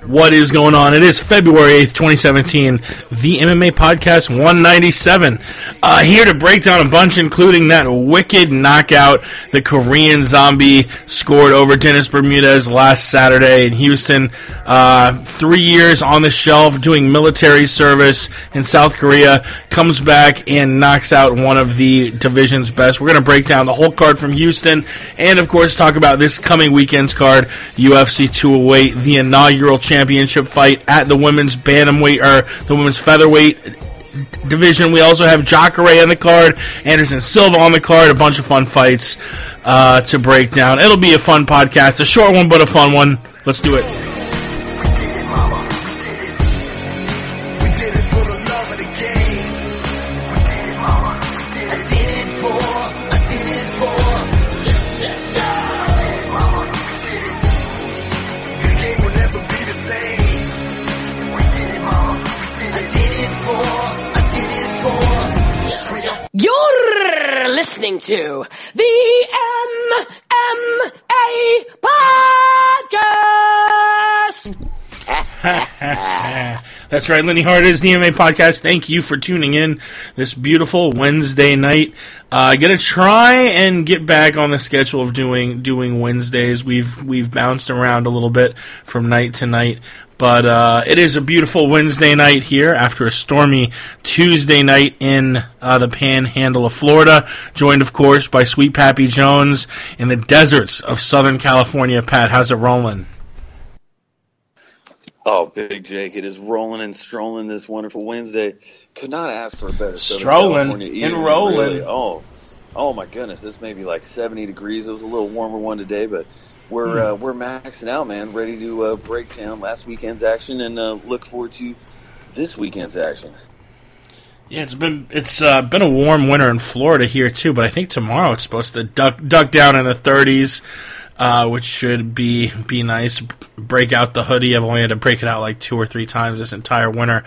What is going on? It is February 8th, 2017, the MMA Podcast 197. Here to break down a bunch, including that wicked knockout the Korean Zombie scored over Dennis Bermudez last Saturday in Houston. 3 years on the shelf doing military service in South Korea, comes back and knocks out one of the division's best. We're going to break down the whole card from Houston and, of course, talk about this coming weekend's card, UFC 208, the inaugural championship fight at the women's bantamweight, or the women's featherweight division. We also have Jacare on the card, Anderson Silva on the card, a bunch of fun fights to break down. It'll be a fun podcast, a short one but a fun one. Let's do it. You're listening to the MMA Podcast. That's right, Lenny Hart is the MMA Podcast. Thank you for tuning in this beautiful Wednesday night. Gonna try and get back on the schedule of doing Wednesdays. We've bounced around a little bit from night to night. But it is a beautiful Wednesday night here after a stormy Tuesday night in the Panhandle of Florida, joined, of course, by Sweet Pappy Jones in the deserts of Southern California. Pat, how's it rolling? Oh, Big Jake, it is rolling and strolling this wonderful Wednesday. Could not ask for a better strolling and rolling. Really. Oh my goodness, this may be like 70 degrees. It was a little warmer one today, but we're maxing out, man. Ready to break down last weekend's action and look forward to this weekend's action. Yeah, it's been a warm winter in Florida here too, but I think tomorrow it's supposed to duck down in the 30s, which should be nice. Break out the hoodie. I've only had to break it out like 2 or 3 times this entire winter.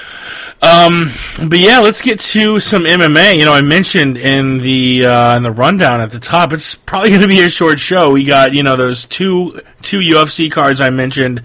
But yeah, let's get to some MMA. You know, I mentioned in the rundown at the top, it's probably going to be a short show. We got, those two UFC cards I mentioned.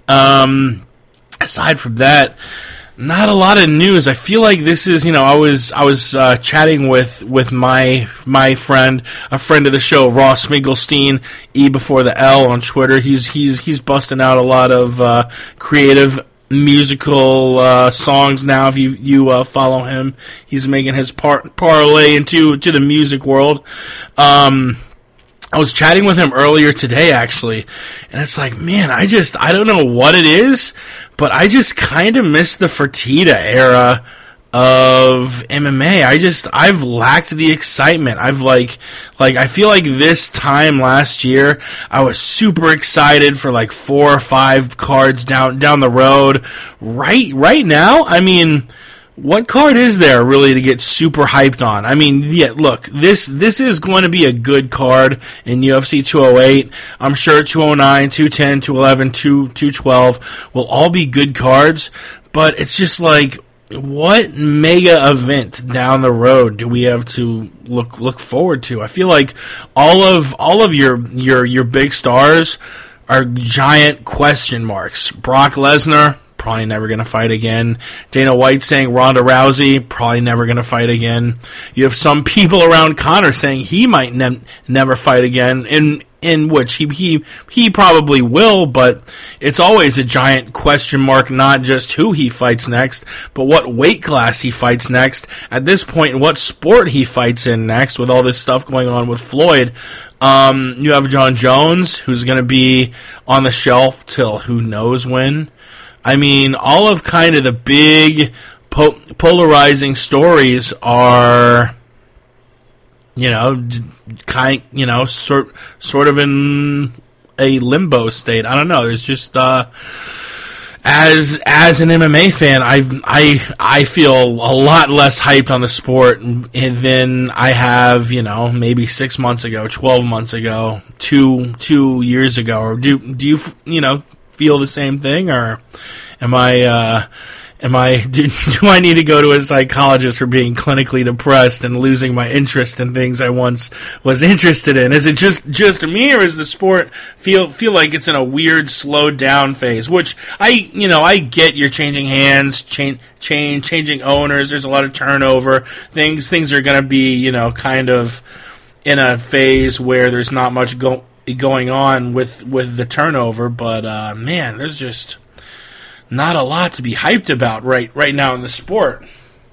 Aside from that, not a lot of news. I feel like this is, I was chatting with my friend, a friend of the show, Ross Finkelstein, E before the L on Twitter. He's busting out a lot of creative musical songs now. If you follow him, he's making his parlay into the music world. I was chatting with him earlier today, actually, and it's like, man, I don't know what it is, but I just kind of miss the Fertitta era of MMA. I've lacked the excitement. I feel like this time last year, I was super excited for like 4 or 5 cards down the road. Right now, I mean, what card is there really to get super hyped on? I mean, yeah, look, this is going to be a good card in UFC 208. I'm sure 209, 210, 211, 212 will all be good cards, but it's just like, what mega event down the road do we have to look forward to? I feel like all of your big stars are giant question marks. Brock Lesnar, probably never going to fight again. Dana White saying Ronda Rousey, probably never going to fight again. You have some people around Conor saying he might never fight again, in which he probably will, but it's always a giant question mark, not just who he fights next, but what weight class he fights next, at this point, what sport he fights in next, with all this stuff going on with Floyd. You have John Jones, who's going to be on the shelf till who knows when. I mean, all of kind of the big polarizing stories are, sort of in a limbo state. I don't know. There's just as an MMA fan, I feel a lot less hyped on the sport than I have, maybe 6 months ago, 12 months ago, 2 years ago. Or do you feel the same thing, or am I do I need to go to a psychologist for being clinically depressed and losing my interest in things I once was interested in? Is it just me, or is the sport feel like it's in a weird slowed down phase? Which I get you're changing hands, changing owners. There's a lot of turnover. Things are going to be kind of in a phase where there's not much going on with the turnover. But man, there's just not a lot to be hyped about right now in the sport.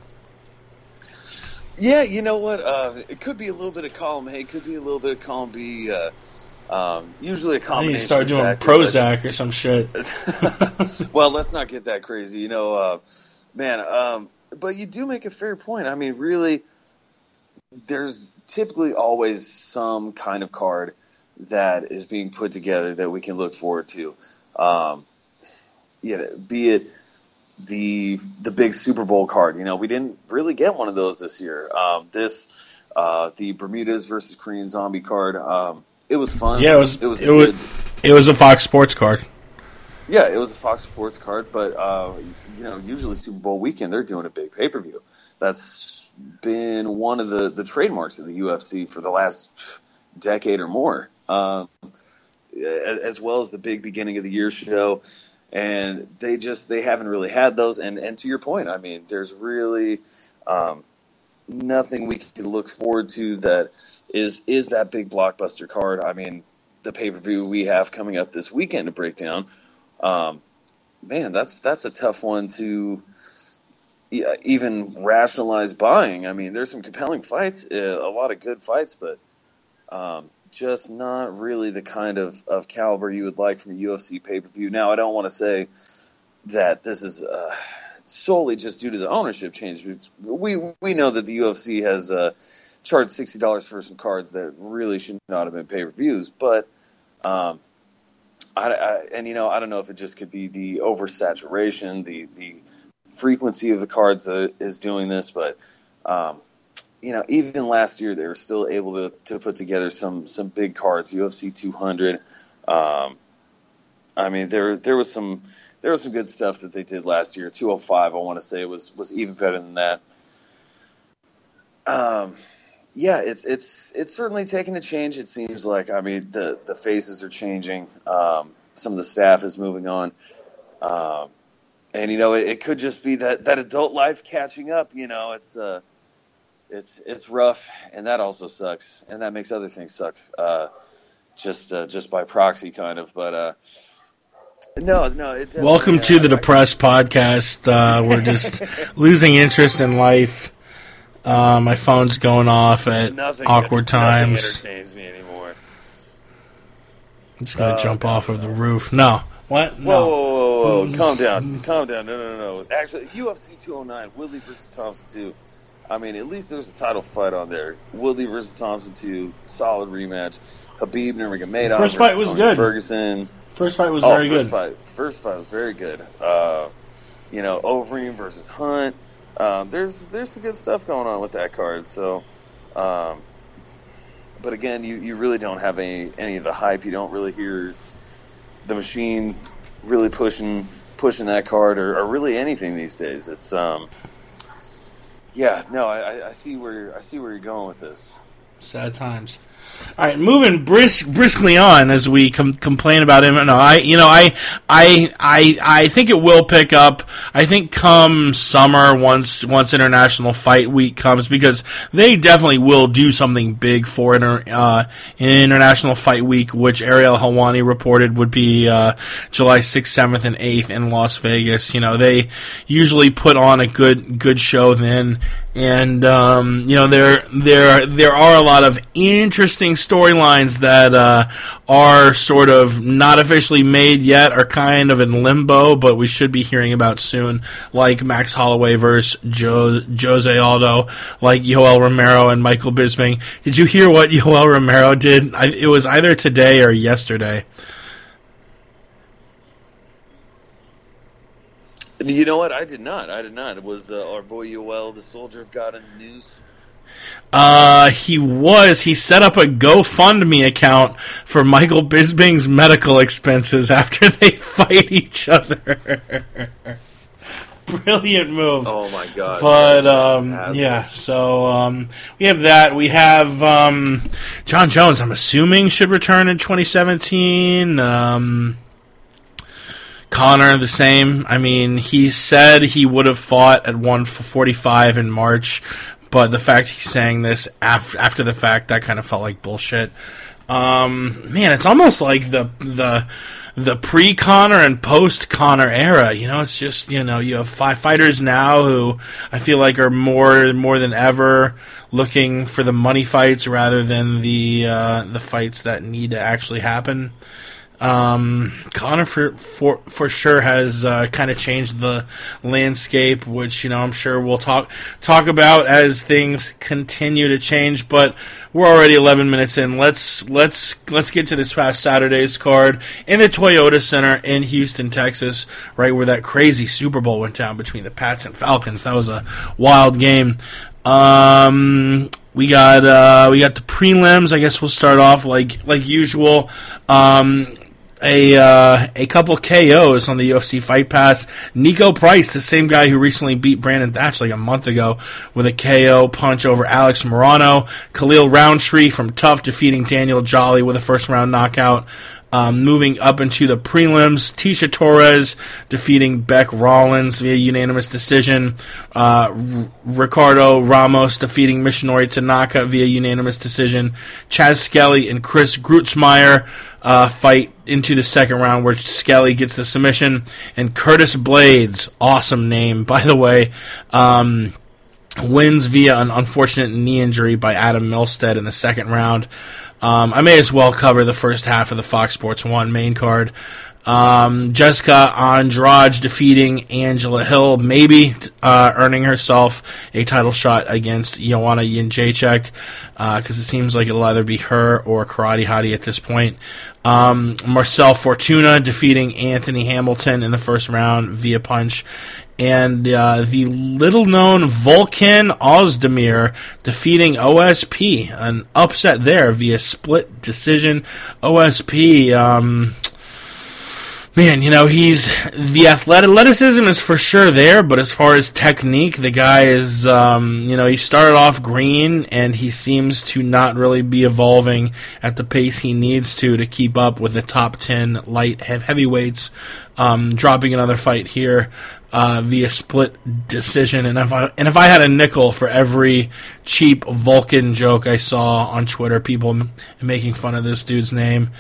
Yeah, you know what? It could be a little bit of column A, could be a little bit of column B. Usually a combination. You start doing Prozac or some shit. Well, let's not get that crazy, man. But you do make a fair point. I mean, really, there's typically always some kind of card that is being put together that we can look forward to. Be it the big Super Bowl card. We didn't really get one of those this year. The Bermudez versus Korean Zombie card. It was fun. Yeah, it was a Fox Sports card. Yeah, it was a Fox Sports card, but usually Super Bowl weekend they're doing a big pay-per-view. That's been one of the trademarks of the UFC for the last decade or more, as well as the big beginning of the year show. And they haven't really had those. And to your point, I mean, there's really nothing we can look forward to that is that big blockbuster card. I mean, the pay-per-view we have coming up this weekend to break down, man, that's a tough one to even rationalize buying. I mean, there's some compelling fights, a lot of good fights, but just not really the kind of caliber you would like from a UFC pay-per-view. Now, I don't want to say that this is solely just due to the ownership change. We know that the UFC has charged $60 for some cards that really should not have been pay-per-views, but I don't know if it just could be the oversaturation, the frequency of the cards that is doing this, but even last year they were still able to put together some big cards. UFC 200. I mean, there was some good stuff that they did last year. 205, I want to say, was even better than that. Yeah, it's certainly taken a change. It seems like. I mean, the faces are changing. Some of the staff is moving on. And it could just be that adult life catching up. It's rough, and that also sucks, and that makes other things suck, just by proxy, kind of. But no. Welcome to the Depressed Podcast. We're just losing interest in life. My phone's going off at awkward times. Nothing entertains me anymore. I'm just gonna jump off of the roof. No. What? No. Whoa. Calm down. No. Actually, UFC 209, Woodley versus Thompson 2. I mean, at least there's a title fight on there. Woodley versus Thompson 2, solid rematch. Habib Nurmagomedov First fight was good. Ferguson. First fight was very good. First fight was very good. Overeem versus Hunt. There's some good stuff going on with that card. So, but again, you really don't have any of the hype. You don't really hear the machine really pushing that card or really anything these days. It's yeah, no, I see where you're going with this. Sad times. All right, moving briskly on as we complain about him. No, I think it will pick up. I think come summer, once International Fight Week comes, because they definitely will do something big for International Fight Week, which Ariel Helwani reported would be July 6th, 7th, and 8th in Las Vegas. They usually put on a good show then. And there are a lot of interesting storylines that are sort of not officially made yet, are kind of in limbo, but we should be hearing about soon, like Max Holloway versus Jose Aldo, like Yoel Romero and Michael Bisping. Did you hear what Yoel Romero did? It was either today or yesterday. You know what? I did not. It was our boy Yoel, the soldier of God, in the news. He set up a GoFundMe account for Michael Bisping's medical expenses after they fight each other. Brilliant move. Oh my god! But yeah, so we have that. We have John Jones. I'm assuming should return in 2017. Conor the same. I mean, he said he would have fought at 145 in March, but the fact he's saying this after the fact, that kind of felt like bullshit. Man, it's almost like the pre-Conor and post-Conor era. You know, it's just, you know, you have 5 fighters now who I feel like are more than ever looking for the money fights rather than the fights that need to actually happen. Conor for sure has kind of changed the landscape, which, you know, I'm sure we'll talk about as things continue to change. But we're already 11 minutes in. Let's get to this past Saturday's card in the Toyota Center in Houston, Texas, right where that crazy Super Bowl went down between the Pats and Falcons. That was a wild game. We got the prelims. I guess we'll start off like usual. A couple KOs on the UFC Fight Pass. Nico Price, the same guy who recently beat Brandon Thatch like a month ago with a KO punch over Alex Morano. Khalil Roundtree from Tough defeating Daniel Jolly with a first-round knockout. Moving up into the prelims, Tisha Torres defeating Beck Rollins via unanimous decision. Ricardo Ramos defeating Mishinori Tanaka via unanimous decision. Chaz Skelly and Chris Grutzmeyer fight into the second round where Skelly gets the submission. And Curtis Blades, awesome name, by the way, wins via an unfortunate knee injury by Adam Milstead in the second round. I may as well cover the first half of the Fox Sports 1 main card. Jessica Andrade defeating Angela Hill, maybe earning herself a title shot against Joanna Jędrzejczyk, because it seems like it'll either be her or Karate Hottie at this point. Marcel Fortuna defeating Anthony Hamilton in the first round via punch. And the little-known Volkan Ozdemir defeating OSP. An upset there via split decision. OSP, man, you know, the athleticism is for sure there, but as far as technique, the guy is, you know, he started off green, and he seems to not really be evolving at the pace he needs to keep up with the top 10 light heavyweights. Dropping another fight here via split decision, and if I had a nickel for every cheap Vulcan joke I saw on Twitter, people making fun of this dude's name,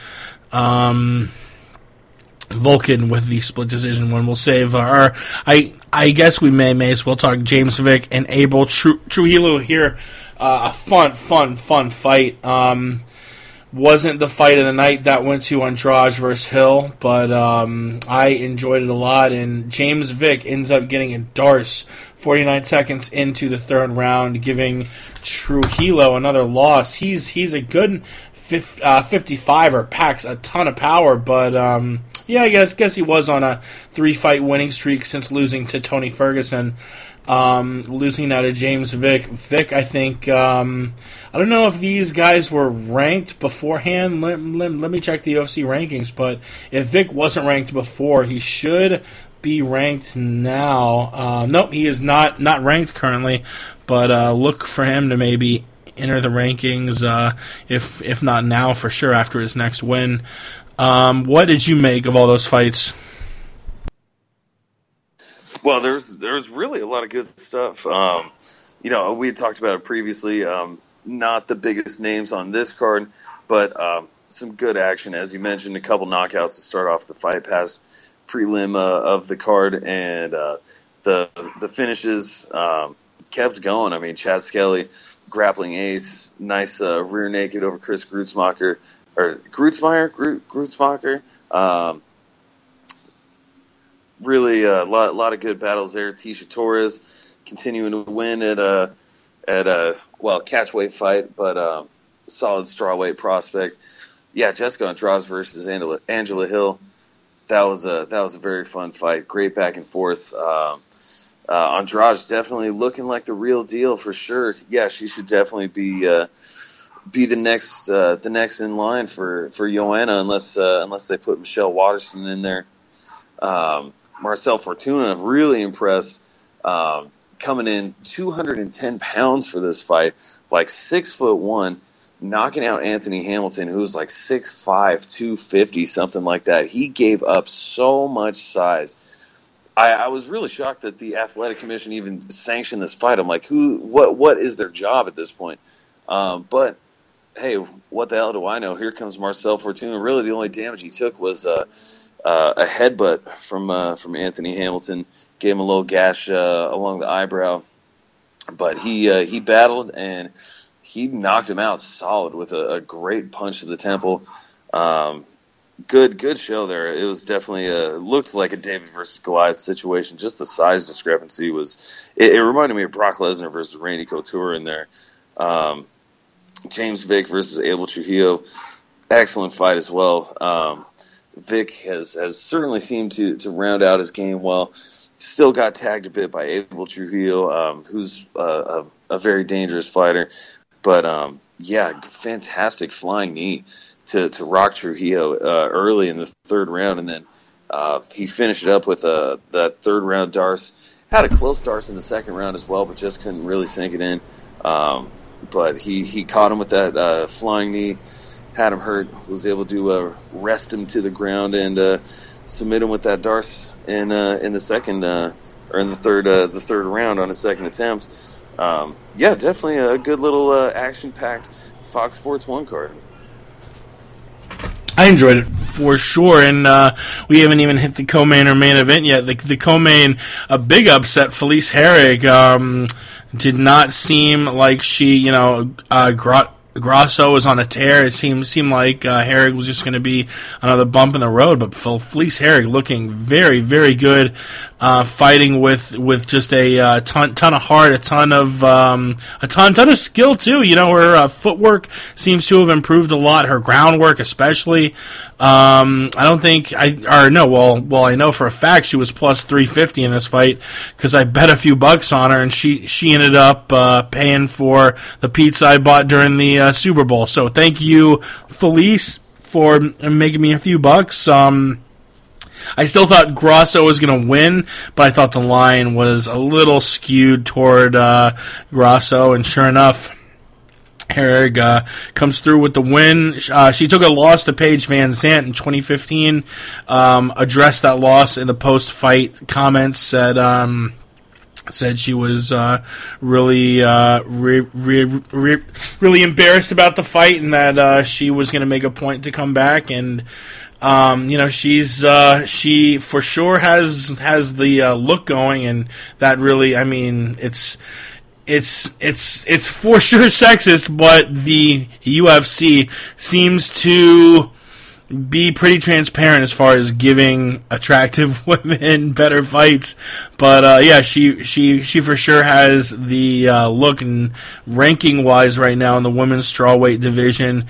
Vulcan with the split decision one, we'll save our. I guess we may as well talk James Vick and Abel Trujillo here. A fun fight. Wasn't the fight of the night that went to Andrade versus Hill, but I enjoyed it a lot. And James Vick ends up getting a Darce 49 seconds into the third round, giving Trujillo another loss. He's a good 55er, packs a ton of power, but yeah, I guess he was on a 3-fight winning streak since losing to Tony Ferguson. Losing now to James Vick. Vick, I think, I don't know if these guys were ranked beforehand. Let me check the UFC rankings, but if Vick wasn't ranked before, he should be ranked now. Nope, he is not ranked currently, but look for him to maybe enter the rankings, if not now, for sure after his next win. What did you make of all those fights? Well, there's really a lot of good stuff. You know, we had talked about it previously. Not the biggest names on this card, but some good action. As you mentioned, a couple knockouts to start off the Fight Pass prelim of the card, and the finishes kept going. I mean, Chaz Skelly, grappling ace, nice rear naked over Chris Grutzmeyer. Really, a lot of good battles there. Tisha Torres continuing to win at a catchweight fight, but solid strawweight prospect. Yeah, Jessica Andrade versus Angela Hill. That was a very fun fight. Great back and forth. Andrade definitely looking like the real deal for sure. Yeah, she should definitely be the next in line for Joanna, unless they put Michelle Waterson in there. Marcel Fortuna really impressed, coming in 210 pounds for this fight, like 6'1", knocking out Anthony Hamilton, who was like 6'5", 250, something like that. He gave up so much size. I was really shocked that the athletic commission even sanctioned this fight. I'm like, what is their job at this point? But hey, what the hell do I know? Here comes Marcel Fortuna. Really, the only damage he took was a headbutt from Anthony Hamilton. Gave him a little gash along the eyebrow, but he battled and he knocked him out solid with a great punch to the temple. Good show there. It was definitely looked like a David versus Goliath situation. Just the size discrepancy was. It reminded me of Brock Lesnar versus Randy Couture in there. James Vick versus Abel Trujillo, excellent fight as well. Vick has certainly seemed to round out his game well. Still got tagged a bit by Abel Trujillo, who's a very dangerous fighter. But yeah, fantastic flying knee to rock Trujillo early in the third round, and then he finished it up with that third round Darce. Had a close Darce in the second round as well, but just couldn't really sink it in. But he caught him with that flying knee, had him hurt, was able to rest him to the ground and submit him with that Darce in the second or in the third round on his second attempt. Yeah, definitely a good little action-packed Fox Sports 1 card. I enjoyed it for sure, and we haven't even hit the co-main or main event yet. The co-main, a big upset. Felice Herrig did not seem like she, Grasso was on a tear. It seemed like Herrig was just going to be another bump in the road, but Felice Herrig looking very, very good, fighting with just a ton of heart, a ton of skill too. Her footwork seems to have improved a lot. Her groundwork, especially. I don't think I know for a fact she was plus 350 in this fight because I bet a few bucks on her, and she ended up paying for the pizza I bought during the Super Bowl. So thank you, Felice, for making me a few bucks. I still thought Grasso was going to win, but I thought the line was a little skewed toward Grasso, and sure enough, Herrig comes through with the win. She took a loss to Paige Van Zandt in 2015, addressed that loss in the post-fight comments, said she was really really embarrassed about the fight and that she was going to make a point to come back, and she for sure has the look going, and that really, I mean, it's for sure sexist, but the UFC seems to be pretty transparent as far as giving attractive women better fights. But yeah, she for sure has the look, and ranking wise right now in the women's strawweight division,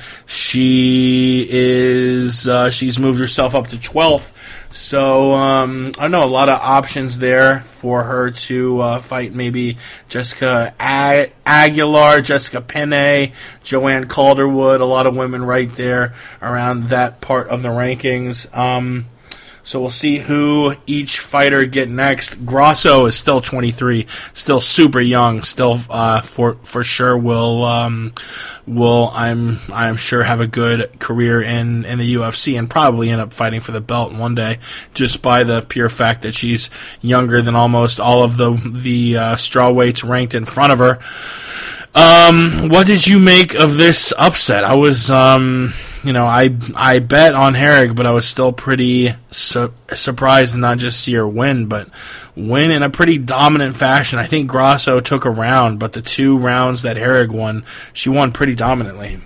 she's moved herself up to 12th. So I don't know, a lot of options there for her to fight. Maybe Jessica Aguilar, Jessica Penne, Joanne Calderwood. A lot of women right there around that part of the rankings. So we'll see who each fighter get next. Grasso is still 23, still super young, still for sure will I'm sure have a good career in the UFC and probably end up fighting for the belt one day, just by the pure fact that she's younger than almost all of the strawweights ranked in front of her. What did you make of this upset? I was I bet on Herrig, but I was still pretty surprised to not just see her win, but win in a pretty dominant fashion. I think Grasso took a round, but the 2 rounds that Herrig won, she won pretty dominantly.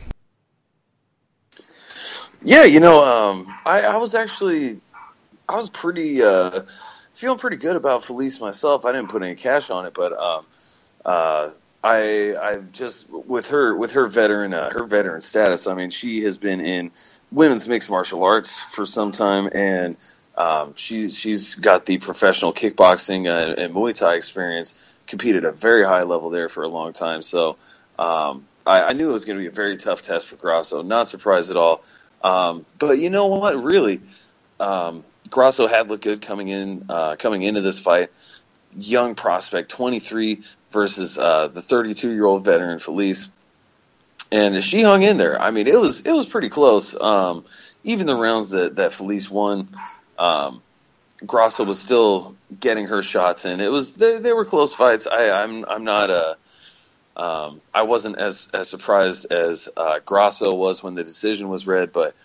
Yeah, I was pretty feeling pretty good about Felice myself. I didn't put any cash on it, but I just with her veteran status. I mean, she has been in women's mixed martial arts for some time, and she's got the professional kickboxing and Muay Thai experience. Competed at a very high level there for a long time. So I knew it was going to be a very tough test for Grasso. Not surprised at all. But you know what? Really, Grasso had looked good coming into this fight. Young prospect, 23 versus the 32-year-old veteran Felice, and she hung in there. I mean, it was pretty close. Even the rounds that Felice won, Grasso was still getting her shots in. They were close fights. I'm not I wasn't as surprised as Grasso was when the decision was read, but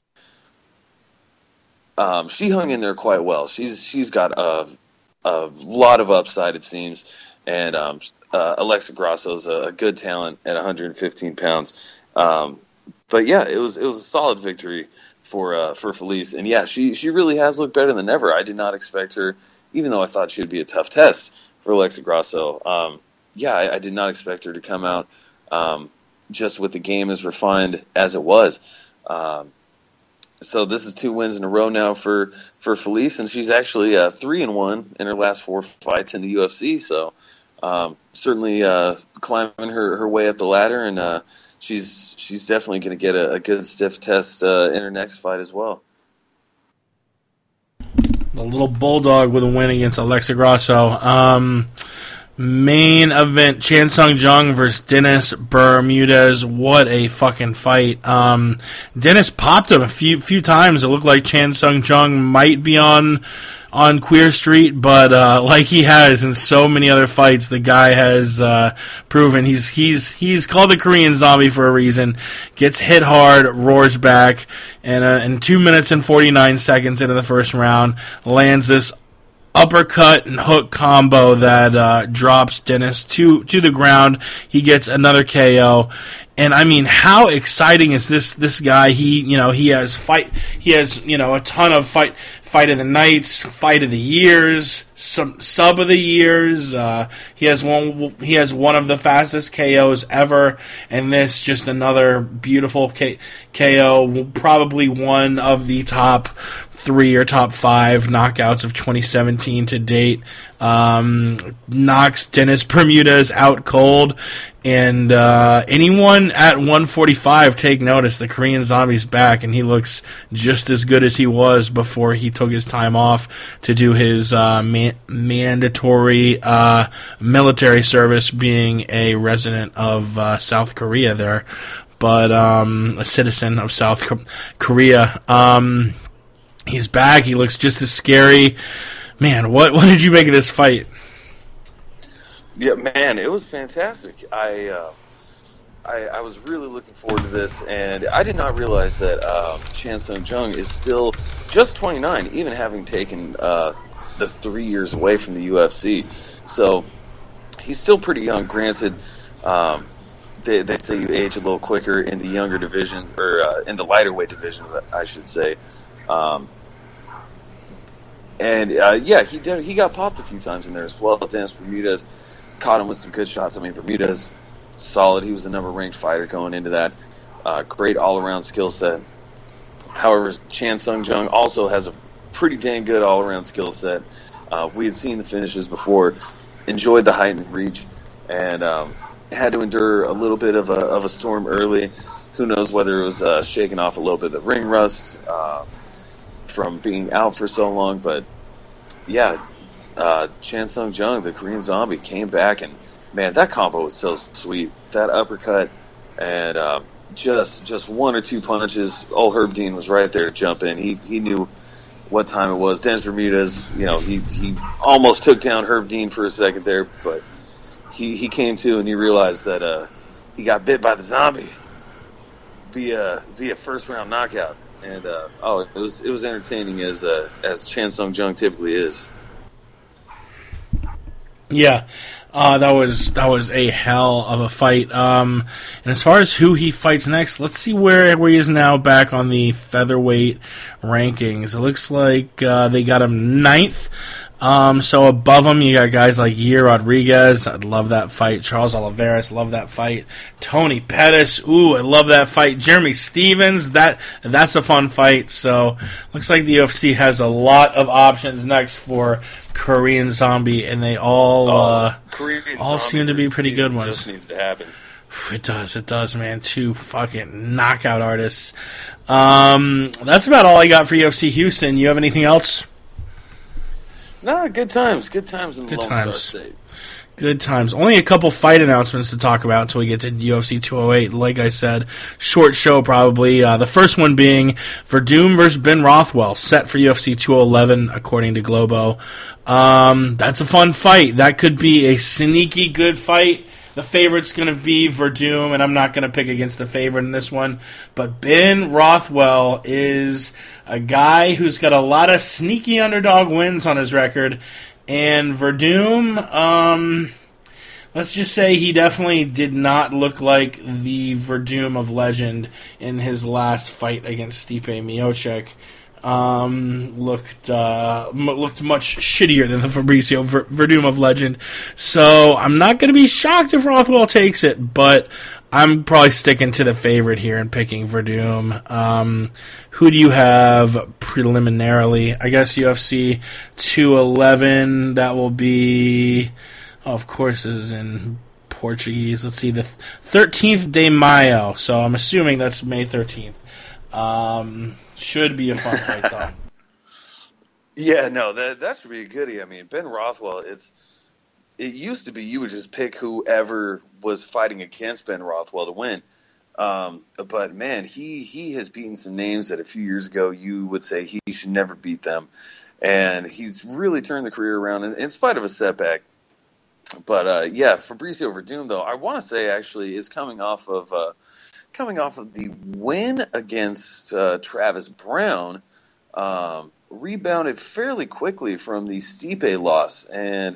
she hung in there quite well. She's got a lot of upside, it seems, and Alexa Grasso's a good talent at 115 pounds. But yeah, it was a solid victory for Felice, and yeah, she really has looked better than ever. I did not expect her, even though I thought she would be a tough test for Alexa Grasso. I did not expect her to come out just with the game as refined as it was. So this is 2 wins in a row now for Felice, and she's actually 3-1 in her last 4 fights in the UFC. So certainly climbing her way up the ladder, and she's definitely going to get a good stiff test in her next fight as well. The little bulldog with a win against Alexa Grasso. Main event, Chan Sung Jung versus Dennis Bermudez. What a fucking fight. Dennis popped him a few times. It looked like Chan Sung Jung might be on Queer Street, but like he has in so many other fights, the guy has proven he's called the Korean Zombie for a reason. Gets hit hard, roars back, and in 2 minutes and 49 seconds into the first round, lands this uppercut and hook combo that drops Dennis to the ground. He gets another KO. And I mean, how exciting is this guy? He has a ton of fight of the nights, fight of the years, some sub of the years. He has one of the fastest KOs ever, and this just another beautiful KO, probably one of the top 3 or top 5 knockouts of 2017 to date. Knocks Dennis Bermudez out cold, and anyone at 145 take notice. The Korean Zombie's back, and he looks just as good as he was before he took his time off to do his mandatory military service, being a resident of South Korea there, but a citizen of South Korea. He's back. He looks just as scary. Man, what did you make of this fight? Yeah, man, it was fantastic. I was really looking forward to this, and I did not realize that Chan Sung Jung is still just 29, even having taken the 3 years away from the UFC. So he's still pretty young. Granted, they say you age a little quicker in the younger divisions, or in the lighter weight divisions, I should say. He got popped a few times in there as well. Dennis Bermudez caught him with some good shots. I mean, Bermudez, solid. He was the number-ranked fighter going into that. Great all-around skill set. However, Chan Sung Jung also has a pretty dang good all-around skill set. We had seen the finishes before, enjoyed the height and reach, and had to endure a little bit of a storm early. Who knows whether it was shaking off a little bit of the ring rust from being out for so long, but yeah, Chan Sung Jung, the Korean Zombie, came back, and man, that combo was so sweet. That uppercut and just 1 or 2 punches. Old Herb Dean was right there to jump in. He knew what time it was. Dennis Bermudez, he almost took down Herb Dean for a second there, but he came to, and he realized that he got bit by the zombie via first round knockout. And it was entertaining as Chan Sung Jung typically is. Yeah, that was a hell of a fight. And as far as who he fights next, let's see where he is now back on the featherweight rankings. It looks like they got him 9th. So above him, you got guys like Yair Rodriguez. I'd love that fight. Charles Oliveira, love that fight. Tony Pettis, ooh, I love that fight. Jeremy Stevens, that's a fun fight. So looks like the UFC has a lot of options next for Korean Zombie, and they all seem to be pretty good ones. Just needs to happen. It does, man. 2 fucking knockout artists. That's about all I got for UFC Houston. You have anything else? No, good times in the Good Lone times. Star State. Good times. Only a couple fight announcements to talk about until we get to UFC 208. Like I said, short show probably. The first one being Verdum versus Ben Rothwell, set for UFC 211 according to Globo. That's a fun fight. That could be a sneaky good fight. The favorite's going to be Verdum, and I'm not going to pick against the favorite in this one. But Ben Rothwell is a guy who's got a lot of sneaky underdog wins on his record. And Verdum, let's just say he definitely did not look like the Verdum of legend in his last fight against Stipe Miocic. Looked much shittier than the Fabricio Verdum of legend. So I'm not going to be shocked if Rothwell takes it, but I'm probably sticking to the favorite here and picking Verdum. Who do you have preliminarily? I guess UFC 211. That will be, of course, this is in Portuguese. Let's see, the 13th de Mayo. So I'm assuming that's May 13th. Should be a fun fight, though. Yeah, no, that should be a goodie. I mean, Ben Rothwell, it used to be you would just pick whoever was fighting against Ben Rothwell to win. But man, he has beaten some names that a few years ago you would say he should never beat them, and he's really turned the career around in spite of a setback. But yeah, Fabricio Verdum, though, I want to say actually is coming off of the win against Travis Brown. Rebounded fairly quickly from the Stipe loss, and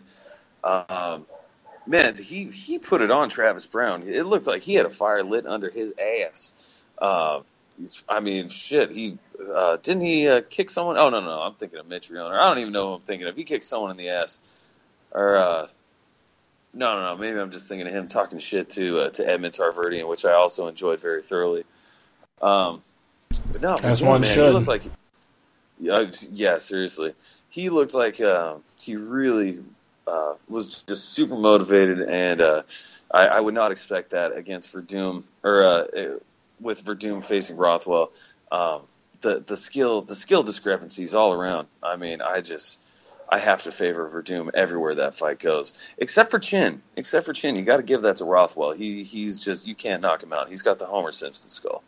man, he put it on Travis Brown. It looked like he had a fire lit under his ass. I mean, shit. Didn't he kick someone? Oh no, I'm thinking of Mitrione. I don't even know who I'm thinking of. He kicked someone in the ass, or no. Maybe I'm just thinking of him talking shit to Edmund Tarverdian, which I also enjoyed very thoroughly. But no, as one should. He looked like, yeah, seriously, he looked like he really was just super motivated, and I would not expect that against Verdum or with Verdum facing Rothwell. The skill discrepancies all around. I mean, I have to favor Verdum everywhere that fight goes, except for chin. You got to give that to Rothwell. He's just, you can't knock him out. He's got the Homer Simpson skull.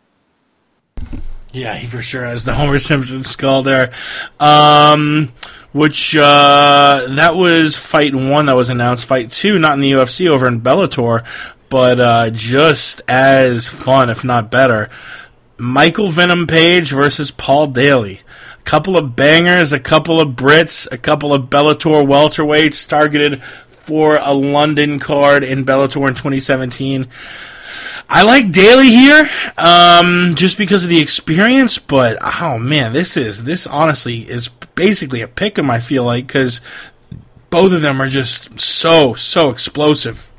Yeah, he for sure has the Homer Simpson skull there. Which that was fight 1 that was announced. Fight 2, not in the UFC, over in Bellator, but just as fun, if not better. Michael Venom Page versus Paul Daly. A couple of bangers, a couple of Brits, a couple of Bellator welterweights targeted for a London card in Bellator in 2017. I like Daly here, just because of the experience, but oh man, this honestly is basically a pick 'em, I feel like, because both of them are just so explosive.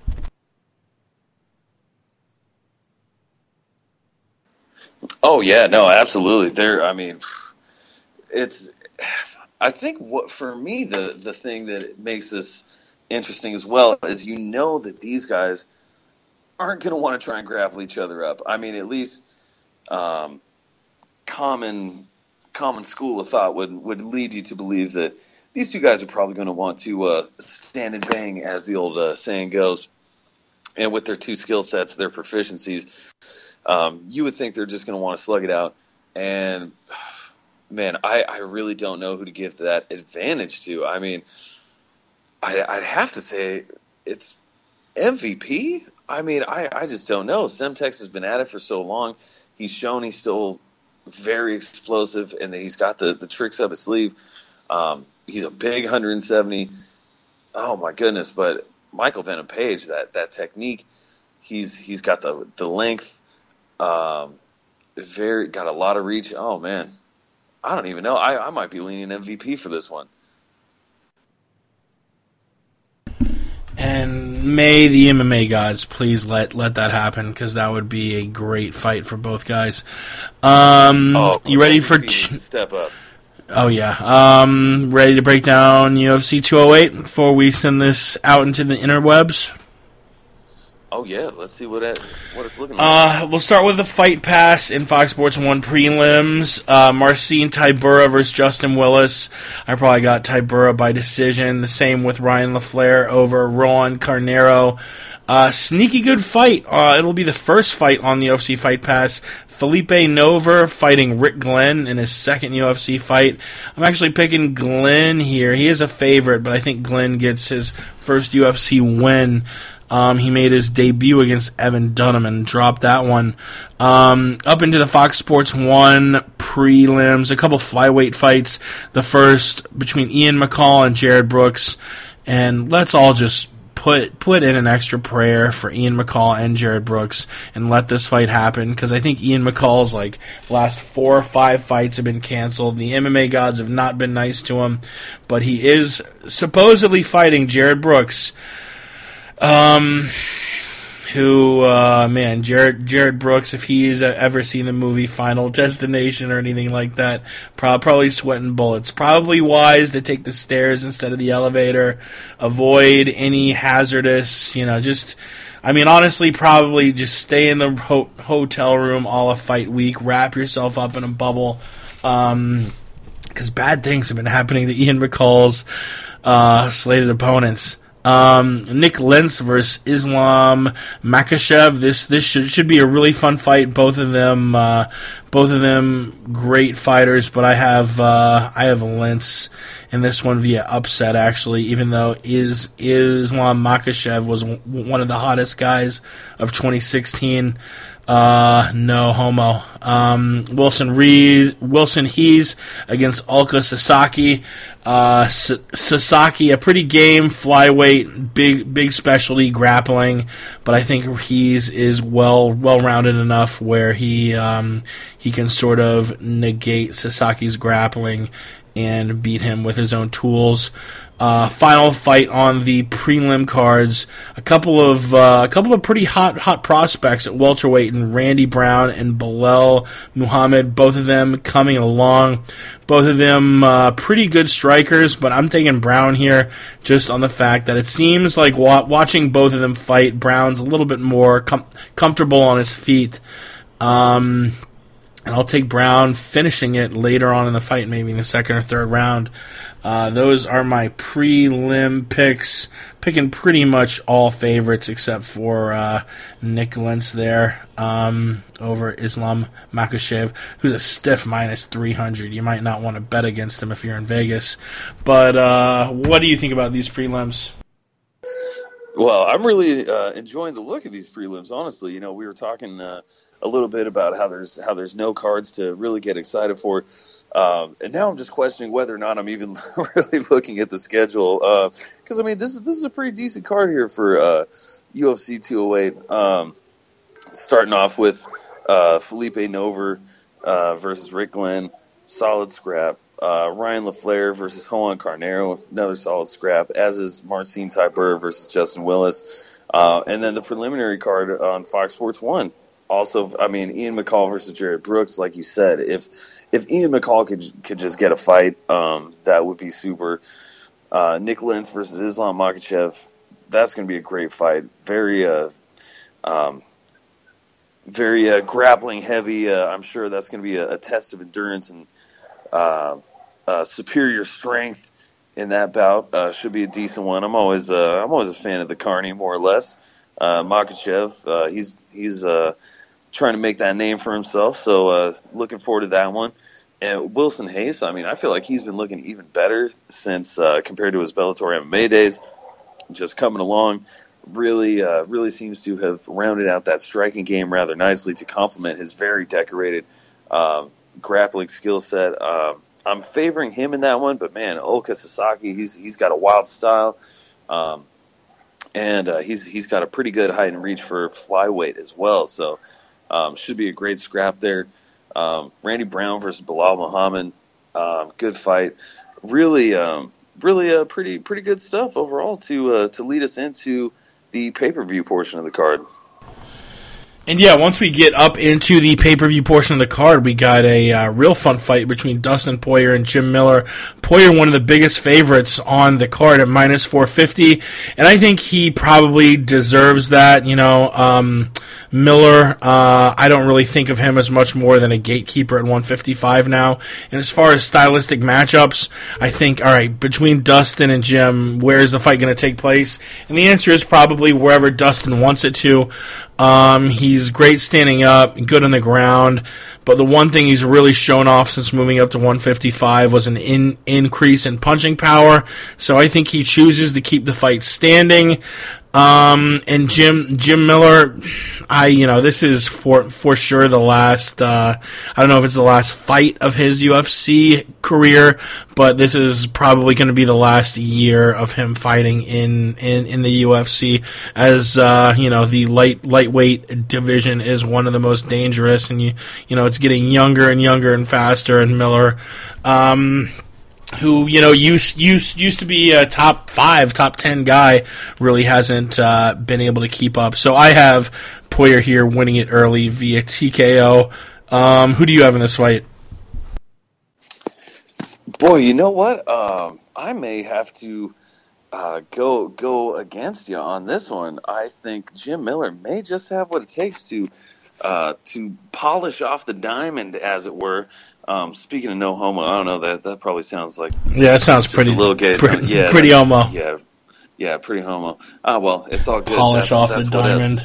Oh yeah, no, absolutely. I think for me the thing that makes this interesting as well is that these guys aren't going to want to try and grapple each other up. I mean, at least common school of thought would lead you to believe that these two guys are probably going to want to stand and bang, as the old saying goes. And with their two skill sets, their proficiencies, you would think they're just going to want to slug it out. And man, I really don't know who to give that advantage to. I mean, I'd have to say it's MVP. I mean, I just don't know. Semtex has been at it for so long. He's shown he's still very explosive, and that he's got the tricks up his sleeve. He's a big 170. Oh my goodness! But Michael Venom Page, that technique, he's got the length. Got a lot of reach. Oh man, I don't even know. I might be leaning MVP for this one. And may the MMA gods please let that happen, because that would be a great fight for both guys. You ready for step up? Oh yeah. Ready to break down UFC 208 before we send this out into the interwebs? Oh yeah, let's see what it's looking like. We'll start with the Fight Pass in Fox Sports 1 prelims. Marcin Tybura versus Justin Willis. I probably got Tybura by decision. The same with Ryan LaFleur over Roan Carneiro. Sneaky good fight. It'll be the first fight on the UFC Fight Pass. Felipe Nover fighting Rick Glenn in his second UFC fight. I'm actually picking Glenn here. He is a favorite, but I think Glenn gets his first UFC win. He made his debut against Evan Dunham and dropped that one. Up into the Fox Sports 1 prelims, a couple flyweight fights. The first between Ian McCall and Jared Brooks. And let's all just put in an extra prayer for Ian McCall and Jared Brooks and let this fight happen, because I think Ian McCall's last 4 or 5 fights have been canceled. The MMA gods have not been nice to him, but he is supposedly fighting Jared Brooks. Jared Brooks, if he's ever seen the movie Final Destination or anything like that, probably sweating bullets. Probably wise to take the stairs instead of the elevator. Avoid any hazardous, honestly, probably just stay in the hotel room all of fight week. Wrap yourself up in a bubble. Because bad things have been happening to Ian McCall's slated opponents. Nick Lentz versus Islam Makhachev. This should be a really fun fight. Both of them great fighters, but I have Lentz in this one via upset, actually, even though Islam Makhachev was one of the hottest guys of 2016. No homo. Wilson Hees against Ulka Sasaki. Sasaki, a pretty game flyweight, big specialty grappling, but I think Hees is well rounded enough where he can sort of negate Sasaki's grappling and beat him with his own tools. Final fight on the prelim cards. A couple of pretty hot prospects at welterweight, and Randy Brown and Belal Muhammad. Both of them coming along. Both of them pretty good strikers, but I'm taking Brown here just on the fact that it seems like watching both of them fight, Brown's a little bit more comfortable on his feet. And I'll take Brown finishing it later on in the fight, maybe in the second or third round. Those are my prelim picks. Picking pretty much all favorites except for Nick Lentz there over Islam Makhachev, who's a stiff minus 300. You might not want to bet against him if you're in Vegas. But what do you think about these prelims? Well, I'm really enjoying the look of these prelims, honestly. We were talking a little bit about how there's no cards to really get excited for. And now I'm just questioning whether or not I'm even really looking at the schedule. Because, this is a pretty decent card here for UFC 208. Starting off with Felipe Nover versus Rick Glenn, solid scrap. Ryan LaFleur versus Roan Carneiro, another solid scrap, as is Marcin Tybura versus Justin Willis. And then the preliminary card on Fox Sports 1. Also, Ian McCall versus Jared Brooks, like you said. If Ian McCall could just get a fight, that would be super. Nick Lentz versus Islam Makhachev, that's going to be a great fight. Very grappling heavy. I'm sure that's going to be a test of endurance and superior strength in that bout. Should be a decent one. I'm always a fan of the Carney, more or less. Makhachev, he's trying to make that name for himself, so looking forward to that one. And Wilson Hayes, I feel like he's been looking even better since compared to his Bellator MMA days. Just coming along, really seems to have rounded out that striking game rather nicely to complement his very decorated grappling skill set. I'm favoring him in that one, but man, Ulka Sasaki, he's got a wild style, and he's got a pretty good height and reach for flyweight as well. So should be a great scrap there. Randy Brown versus Belal Muhammad, good fight. Really pretty good stuff overall to lead us into the pay-per-view portion of the card. And yeah, once we get up into the pay-per-view portion of the card, we got a real fun fight between Dustin Poirier and Jim Miller. Poirier, one of the biggest favorites on the card at minus 450, and I think he probably deserves that. Miller, I don't really think of him as much more than a gatekeeper at 155 now. And as far as stylistic matchups, I think, all right, between Dustin and Jim, where is the fight going to take place? And the answer is probably wherever Dustin wants it to. He's great standing up, good on the ground, but the one thing he's really shown off since moving up to 155 was an increase in punching power. So I think he chooses to keep the fight standing. And Jim Miller, this is for sure the last, I don't know if it's the last fight of his UFC career, but this is probably going to be the last year of him fighting in the UFC, as, the lightweight division is one of the most dangerous, and it's getting younger and younger and faster, and Miller, who used to be a top 5, top 10 guy, really hasn't been able to keep up. So I have Poirier here winning it early via TKO. Who do you have in this fight? Boy, you know what? I may have to go against you on this one. I think Jim Miller may just have what it takes to polish off the diamond, as it were. Speaking of no homo, I don't know, that probably sounds like, it sounds pretty a little gay. Pretty homo. Yeah, pretty homo. Well, it's all good. Polish off the diamond.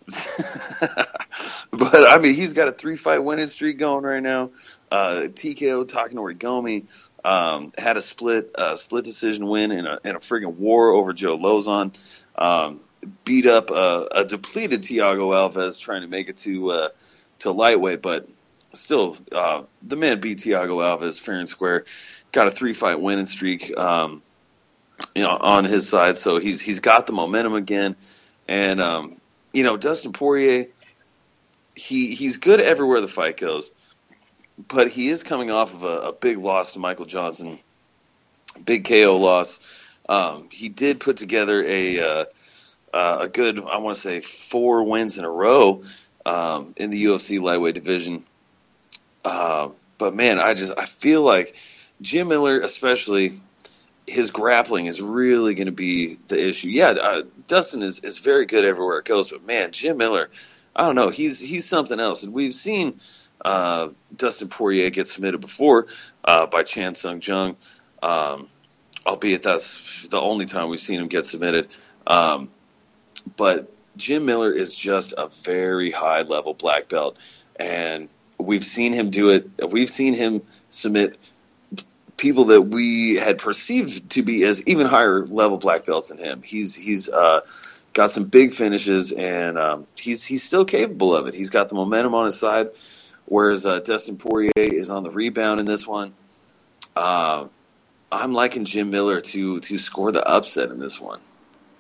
But I mean, he's got a 3-fight winning streak going right now. TKO Takanori Gomi had a split decision win in a friggin' war over Joe Lozon. Beat up a depleted Thiago Alves trying to make it to lightweight, but still, the man beat Thiago Alves fair and square. Got a 3-fight winning streak, on his side, so he's got the momentum again. And Dustin Poirier, he's good everywhere the fight goes, but he is coming off of a big loss to Michael Johnson, big KO loss. He did put together a good, I want to say, 4 wins in a row in the UFC lightweight division. But man, I feel like Jim Miller, especially, his grappling is really going to be the issue. Yeah, Dustin is very good everywhere it goes, but man, Jim Miller, I don't know, he's something else. And we've seen Dustin Poirier get submitted before by Chan Sung Jung, albeit that's the only time we've seen him get submitted. But Jim Miller is just a very high-level black belt, and we've seen him do it. We've seen him submit people that we had perceived to be as even higher level black belts than him. He's got some big finishes, and he's still capable of it. He's got the momentum on his side, whereas Dustin Poirier is on the rebound in this one. I'm liking Jim Miller to score the upset in this one.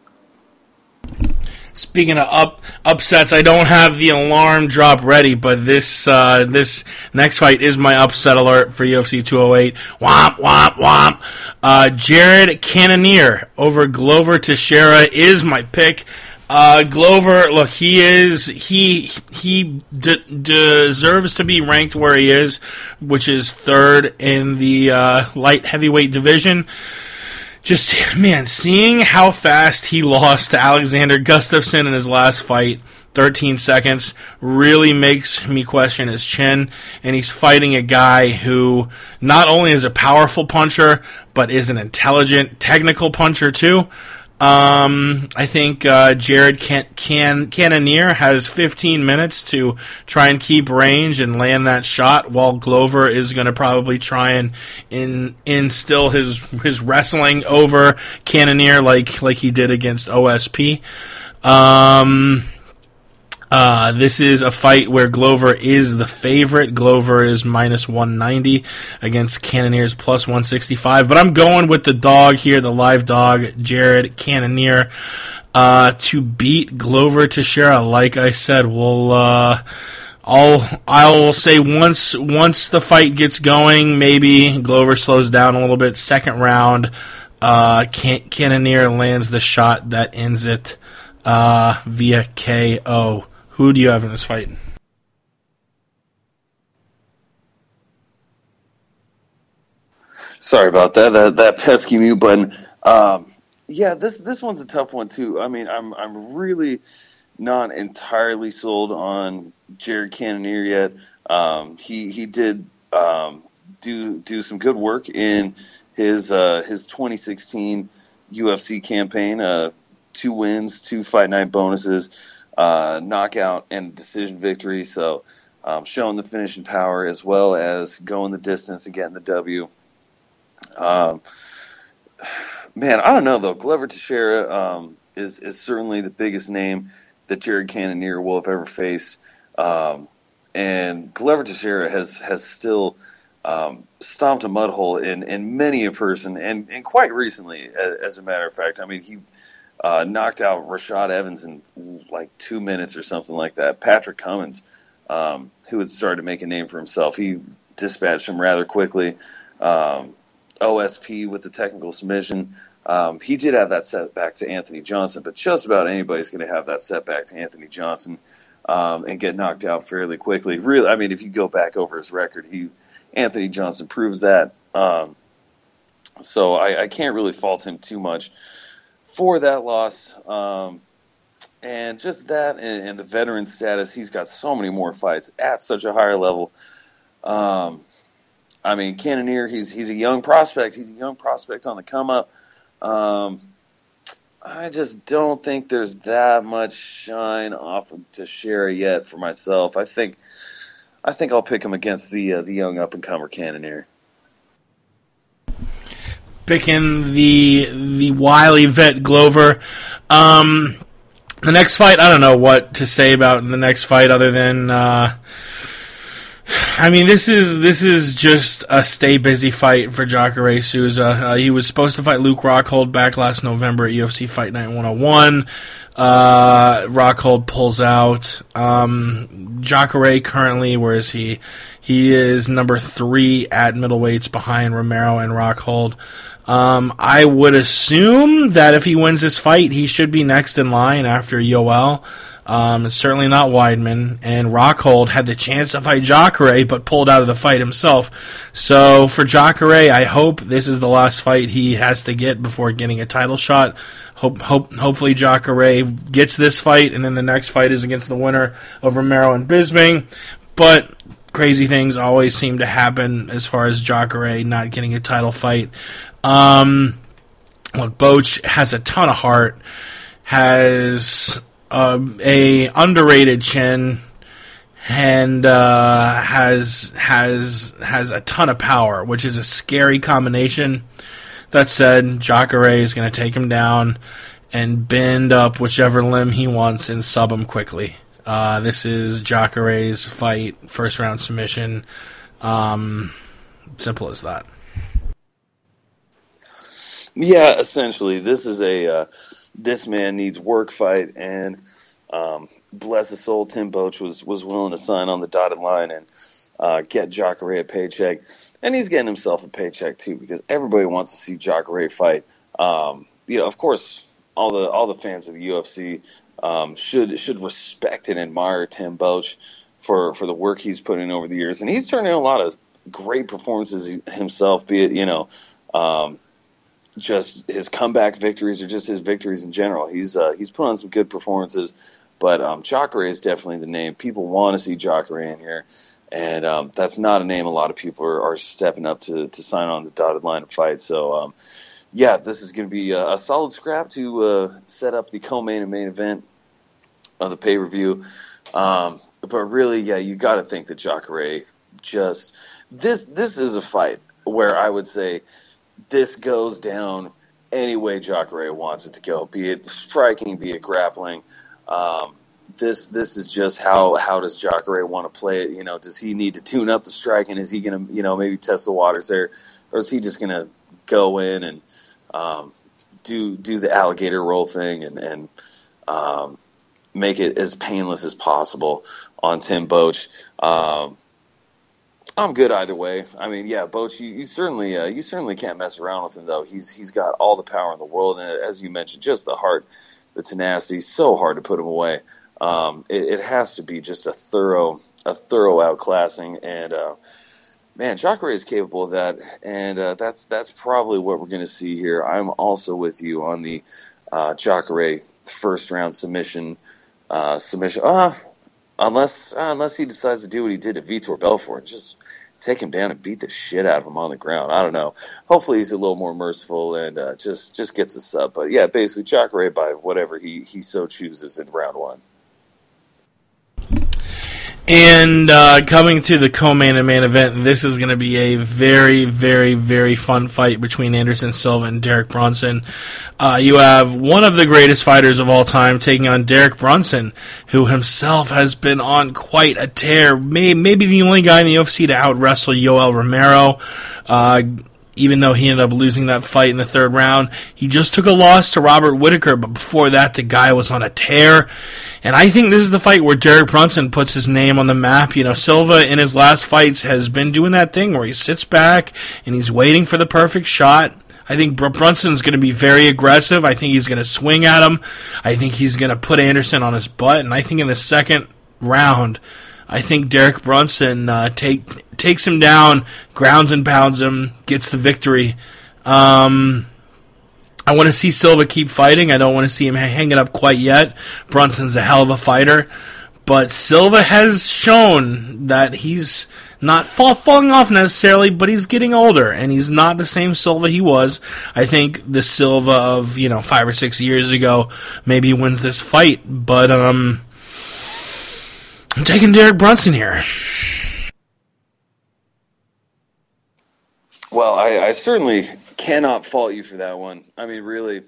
Speaking of upsets, I don't have the alarm drop ready, but this next fight is my upset alert for UFC 208. Womp, womp, womp. Jared Cannonier over Glover Teixeira is my pick. Glover, look, he deserves to be ranked where he is, which is 3rd in the light heavyweight division. Just, man, seeing how fast he lost to Alexander Gustafsson in his last fight, 13 seconds, really makes me question his chin. And he's fighting a guy who not only is a powerful puncher, but is an intelligent, technical puncher too. I think Jared Cannonier has 15 minutes to try and keep range and land that shot, while Glover is going to probably try and instill his wrestling over Cannonier like he did against OSP. This is a fight where Glover is the favorite. Glover is minus 190 against Cannonier's plus 165. But I'm going with the dog here, the live dog, Jared Cannonier, to beat Glover Teixeira. Like I said, I'll say once the fight gets going, maybe Glover slows down a little bit. Second round, Cannonier lands the shot that ends it via KO. Who do you have in this fight? Sorry about that pesky mute button. Yeah, this one's a tough one too. I mean, I'm really not entirely sold on Jared Cannonier yet. He did do some good work in his 2016 UFC campaign. 2 wins, 2 fight night bonuses, knockout and decision victory. So showing the finishing power as well as going the distance and getting the W. Man, I don't know though. Glover Teixeira is certainly the biggest name that Jared Cannonier will have ever faced, and Glover Teixeira has still stomped a mud hole in many a person, and quite recently, as a matter of fact. I mean, he knocked out Rashad Evans in like 2 minutes or something like that. Patrick Cummins, who had started to make a name for himself, he dispatched him rather quickly. OSP with the technical submission. He did have that setback to Anthony Johnson, but just about anybody's going to have that setback to Anthony Johnson and get knocked out fairly quickly. Really, I mean, if you go back over his record, Anthony Johnson proves that. So I can't really fault him too much for that loss. And just that and the veteran status, he's got so many more fights at such a higher level. I mean, Cannonier, he's a young prospect. He's a young prospect on the come up. I just don't think there's that much shine off of Teixeira yet for myself. I think I'll pick him against the young up and comer Cannonier. Picking the wily vet Glover. The next fight, I don't know what to say about the next fight other than. I mean, this is just a stay busy fight for Jacare Souza. He was supposed to fight Luke Rockhold back last November at UFC Fight Night 101. Rockhold pulls out. Jacare currently, where is he? He is number 3 at middleweights behind Romero and Rockhold. I would assume that if he wins this fight, he should be next in line after Yoel. Certainly not Weidman, and Rockhold had the chance to fight Jacare, but pulled out of the fight himself. So for Jacare, I hope this is the last fight he has to get before getting a title shot. Hopefully Jacare gets this fight, and then the next fight is against the winner of Romero and Bisping. But crazy things always seem to happen as far as Jacare not getting a title fight. Look, Boach has a ton of heart, has a underrated chin, and has a ton of power, which is a scary combination. That said, Jacare is going to take him down and bend up whichever limb he wants and sub him quickly. This is Jacare's fight, first round submission. Simple as that. Yeah, essentially, this is this man needs work fight, and bless his soul, Tim Boach was willing to sign on the dotted line and get Jacare a paycheck, and he's getting himself a paycheck too because everybody wants to see Jacare fight. Of course, all the fans of the UFC should respect and admire Tim Boach for the work he's put in over the years, and he's turned in a lot of great performances himself, be it just his comeback victories or just his victories in general. He's put on some good performances, but Jacare is definitely the name. People want to see Jacare in here, and that's not a name a lot of people are stepping up to sign on the dotted line and fight. So, this is going to be a solid scrap to set up the co-main and main event of the pay-per-view. But really, you got to think that Jacare just this is a fight where I would say this goes down any way Jacare wants it to go, be it striking, be it grappling. This is just how does Jacare want to play it? Does he need to tune up the striking? Is he going to maybe test the waters there, or is he just going to go in and do the alligator roll thing and make it as painless as possible on Tim Boach? I'm good either way. I mean, Boach, you certainly can't mess around with him though. He's got all the power in the world, and as you mentioned, just the heart, the tenacity. So hard to put him away. It has to be just a thorough outclassing, and man, Jacare is capable of that, and that's probably what we're going to see here. I'm also with you on the Jacare first round submission. Unless he decides to do what he did to Vitor Belfort, just take him down and beat the shit out of him on the ground. I don't know. Hopefully he's a little more merciful and just gets a sub. But yeah, basically Jacare by whatever he so chooses in round one. And coming to the co-main and main event, this is going to be a very, very, very fun fight between Anderson Silva and Derek Brunson. You have one of the greatest fighters of all time taking on Derek Brunson, who himself has been on quite a tear. Maybe the only guy in the UFC to out-wrestle Yoel Romero. Even though he ended up losing that fight in the third round. He just took a loss to Robert Whittaker, but before that, the guy was on a tear. And I think this is the fight where Derek Brunson puts his name on the map. You know, Silva in his last fights has been doing that thing where he sits back and he's waiting for the perfect shot. I think Brunson's going to be very aggressive. I think he's going to swing at him. I think he's going to put Anderson on his butt. And I think in the second round, I think Derek Brunson takes him down, grounds and pounds him, gets the victory. I want to see Silva keep fighting. I don't want to see him hang it up quite yet. Brunson's a hell of a fighter. But Silva has shown that he's not falling off necessarily, but he's getting older, and he's not the same Silva he was. I think the Silva of, 5 or 6 years ago maybe wins this fight, but I'm taking Derek Brunson here. Well, I certainly cannot fault you for that one. I mean, really,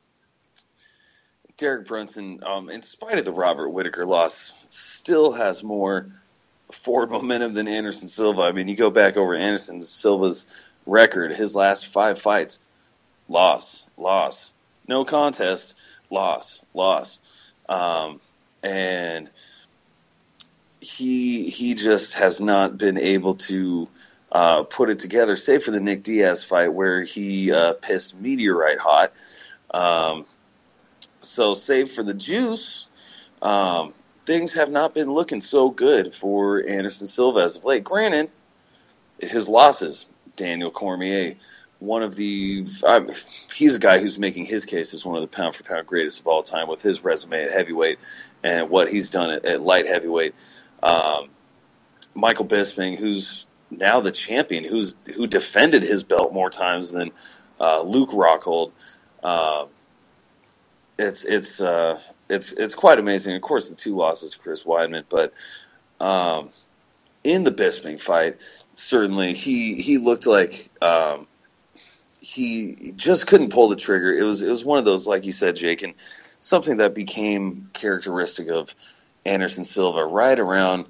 Derek Brunson, in spite of the Robert Whittaker loss, still has more forward momentum than Anderson Silva. I mean, you go back over Anderson Silva's record, his last 5 fights, loss, no contest, loss. And he just has not been able to put it together, save for the Nick Diaz fight where he pissed Meteorite hot. So save for the juice, things have not been looking so good for Anderson Silva as of late. Granted, his losses, Daniel Cormier, he's a guy who's making his case as one of the pound-for-pound greatest of all time with his resume at heavyweight and what he's done at light heavyweight. Michael Bisping, who's now the champion, who defended his belt more times than Luke Rockhold. It's quite amazing. Of course, the 2 losses to Chris Weidman, but in the Bisping fight, certainly he looked like he just couldn't pull the trigger. It was one of those, like you said, Jake, and something that became characteristic of Anderson Silva right around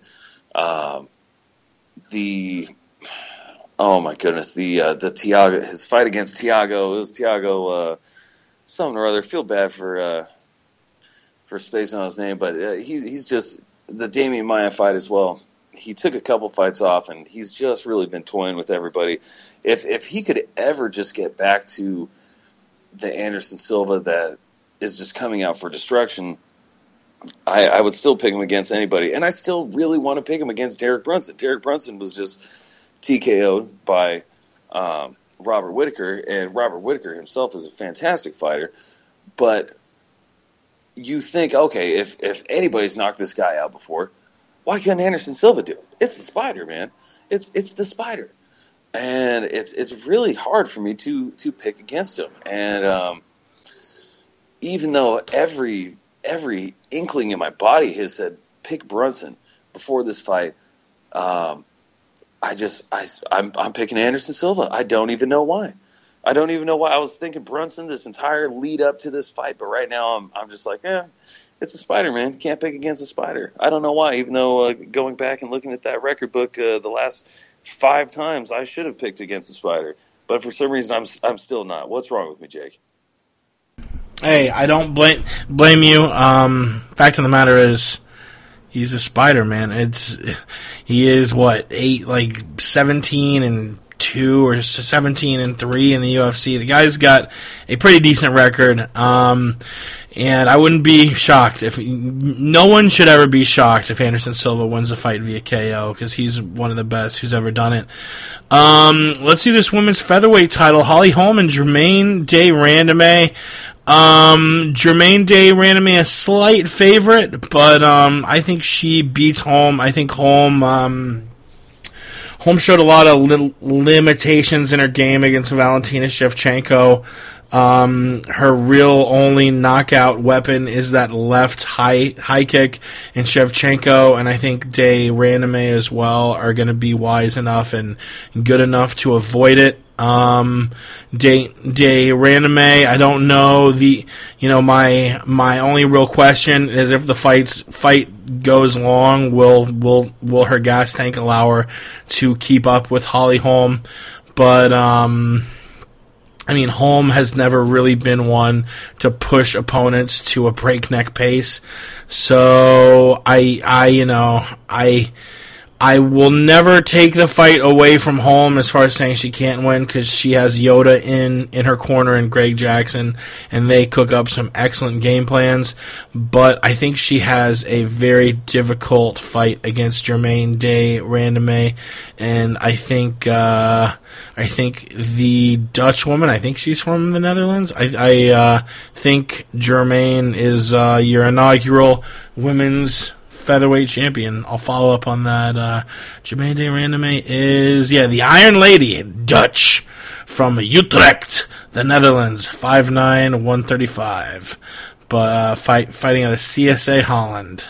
the Thiago, his fight against Thiago. It was Thiago something or other. Feel bad for spacing on his name, but he's just the Damian Maia fight as well. He took a couple fights off, and he's just really been toying with everybody. If he could ever just get back to the Anderson Silva that is just coming out for destruction, I would still pick him against anybody, and I still really want to pick him against Derek Brunson. Derek Brunson was just TKO'd by Robert Whittaker, and Robert Whittaker himself is a fantastic fighter, but you think, okay, if anybody's knocked this guy out before, why couldn't Anderson Silva do it? It's the Spider, man. It's the Spider, and it's really hard for me to pick against him. And even though every inkling in my body has said pick Brunson before this fight, I'm picking Anderson Silva. I don't even know why. I was thinking Brunson this entire lead up to this fight, but right now I'm just like, it's a Spider, man. Can't pick against a Spider. I don't know why, even though going back and looking at that record book the last 5 times, I should have picked against the Spider. But for some reason, I'm still not. What's wrong with me, Jake? Hey, I don't blame you. Fact of the matter is, he's a Spider, man. He is 17-2 17-2 or 17-3 in the UFC. The guy's got a pretty decent record. And I wouldn't be shocked if no one should ever be shocked if Anderson Silva wins a fight via KO because he's one of the best who's ever done it. Let's see this women's featherweight title: Holly Holm and Germaine de Randamie. Germaine de Randamie a slight favorite, but I think she beats Holm. I think Holm showed a lot of limitations in her game against Valentina Shevchenko. Her real only knockout weapon is that left high kick, and Shevchenko and I think de Randamie as well are going to be wise enough and good enough to avoid it. De Randamie, I don't know my only real question is if the fight goes long, will her gas tank allow her to keep up with Holly Holm? But Holm has never really been one to push opponents to a breakneck pace. So I will never take the fight away from Holm as far as saying she can't win because she has Yoda in her corner and Greg Jackson, and they cook up some excellent game plans. But I think she has a very difficult fight against Germaine de Randamie, and I think the Dutch woman, I think she's from the Netherlands. I think Germaine is your inaugural women's featherweight champion. I'll follow up on that. Germaine de Randamie is, the Iron Lady, Dutch, from Utrecht, the Netherlands, 5'9", 135, but fighting out of CSA Holland.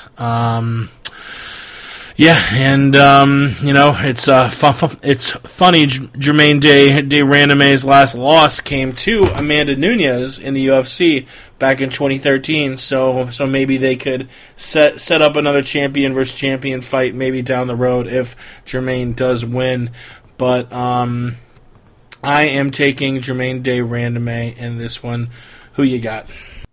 It's funny. Germaine de Randamie's last loss came to Amanda Nunes in the UFC back in 2013. So maybe they could set up another champion versus champion fight maybe down the road if Germaine does win. But I am taking Germaine de Randamie in this one. Who you got?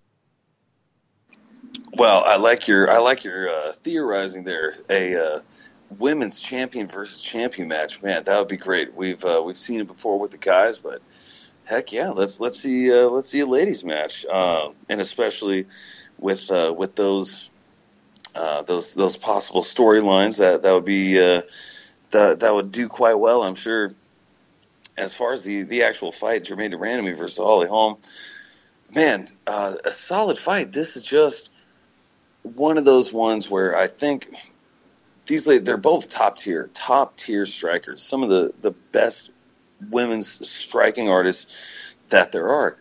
Well, I like your theorizing there. A women's champion versus champion match, man, that would be great. We've seen it before with the guys, but heck yeah, let's see a ladies match, and especially with those possible storylines that would be that would do quite well, I'm sure. As far as the actual fight, Germaine de Randamie versus Holly Holm, man, a solid fight. This is just one of those ones where I think they're both top tier strikers. Some of the best women's striking artists that there are.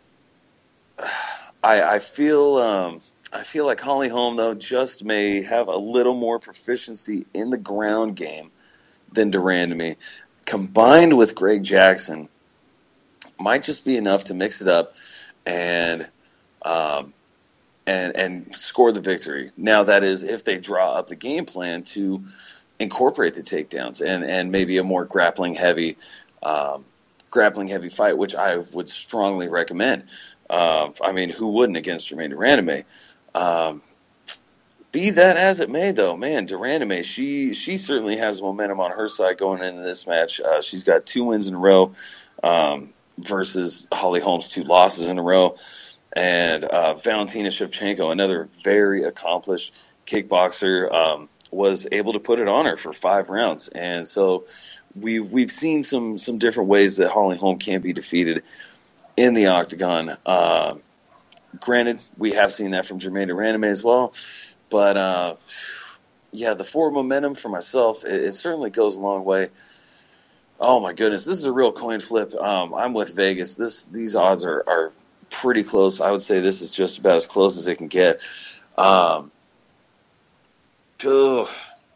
I feel like Holly Holm though just may have a little more proficiency in the ground game than de Randamie, combined with Greg Jackson, might just be enough to mix it up and score the victory. Now, that is if they draw up the game plan to incorporate the takedowns and maybe a more grappling heavy fight, which I would strongly recommend. Who wouldn't against Germaine de Randamie? Be that as it may, though, man, de Randamie, she certainly has momentum on her side going into this match. She's got 2 wins in a row versus Holly Holm's 2 losses in a row. And Valentina Shevchenko, another very accomplished kickboxer, was able to put it on her for 5 rounds. And so we've seen some different ways that Holly Holm can be defeated in the octagon. Granted, we have seen that from Germaine de Randamie as well. But, the forward momentum for myself, it certainly goes a long way. Oh, my goodness. This is a real coin flip. I'm with Vegas. These odds are pretty close. I would say this is just about as close as it can get. I feel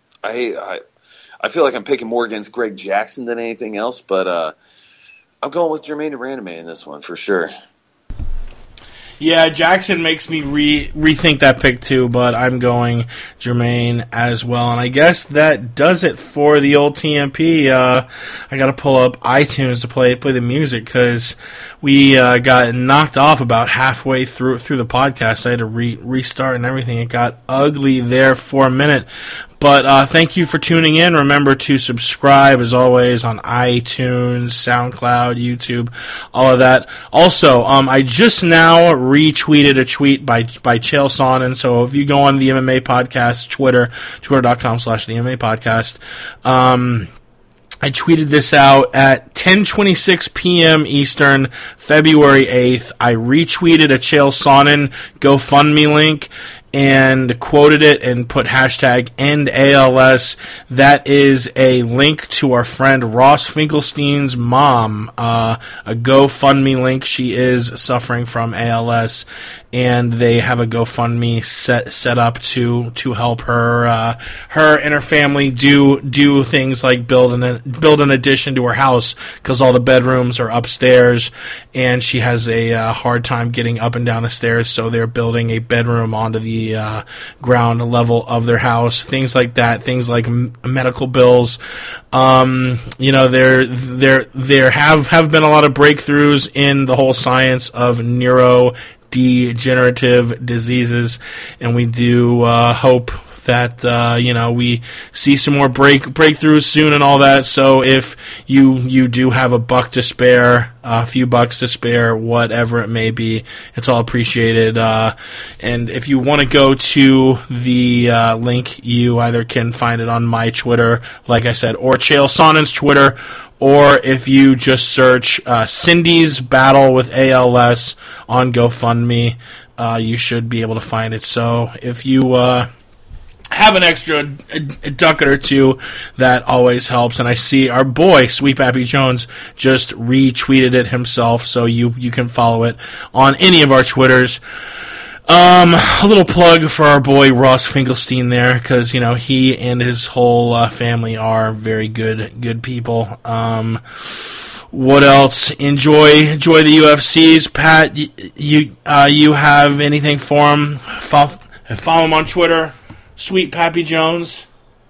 like I'm picking more against Greg Jackson than anything else, but I'm going with Germaine de Randamie in this one for sure. Yeah, Jackson makes me rethink that pick too, but I'm going Germaine as well. And I guess that does it for the old TMP. I got to pull up iTunes to play the music because we got knocked off about halfway through the podcast. I had to restart and everything. It got ugly there for a minute. But thank you for tuning in. Remember to subscribe, as always, on iTunes, SoundCloud, YouTube, all of that. Also, I just now retweeted a tweet by Chael Sonnen. So if you go on the MMA Podcast Twitter, twitter.com/the MMA Podcast, I tweeted this out at 10:26 p.m. Eastern, February 8th. I retweeted a Chael Sonnen GoFundMe link and quoted it and put hashtag #EndALS. That is a link to our friend Ross Finkelstein's mom, a GoFundMe link. She is suffering from ALS, and they have a GoFundMe set up to help her her and her family do things like build an addition to her house, because all the bedrooms are upstairs and she has a hard time getting up and down the stairs, so they're building a bedroom onto the ground level of their house. Things like that, things like medical bills. There have been a lot of breakthroughs in the whole science of neurodegenerative diseases, and we do hope that we see some more breakthroughs soon and all that. So if you do have a few bucks to spare, whatever it may be, it's all appreciated. And if you want to go to the link, you either can find it on my Twitter, like I said, or Chael Sonnen's Twitter, or if you just search Cindy's Battle with ALS on GoFundMe, you should be able to find it. So if you have an extra ducat or two, that always helps. And I see our boy Sweet Pappy Jones just retweeted it himself, so you can follow it on any of our Twitters. A little plug for our boy Ross Finkelstein there, because he and his whole family are very good people. What else? Enjoy the UFCs. Pat, you have anything for him? Follow him on Twitter, Sweet Pappy Jones.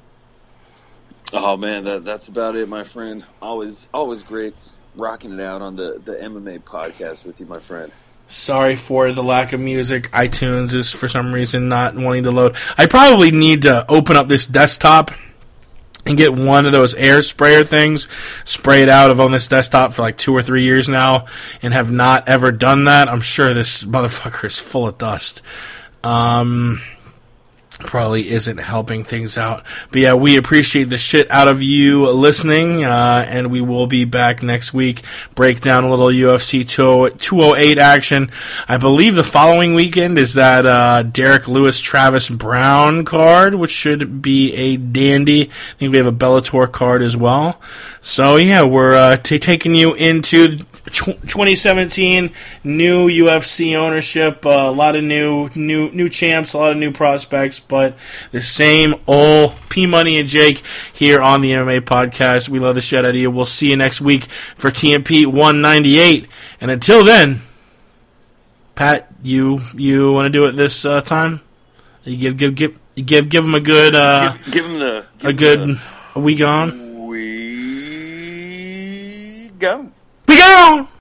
Oh man, that's about it, my friend. Always great rocking it out on the MMA podcast with you, my friend. Sorry for the lack of music. iTunes is for some reason not wanting to load. I probably need to open up this desktop and get one of those air sprayer things, spray it out. I've owned this desktop for like 2 or 3 years now and have not ever done that. I'm sure this motherfucker is full of dust. Probably isn't helping things out. But yeah, we appreciate the shit out of you listening, and we will be back next week. Break down a little UFC 208 action. I believe the following weekend is that Derek Lewis Travis Brown card, which should be a dandy. I think we have a Bellator card as well. So yeah, we're taking you into 2017, new UFC ownership, a lot of new champs, a lot of new prospects, but the same old P Money and Jake here on the MMA Podcast. We love the shit out of you. We'll see you next week for TMP 198, and until then, Pat, you want to do it this time? You give him a good give him the we gone. We go. We go.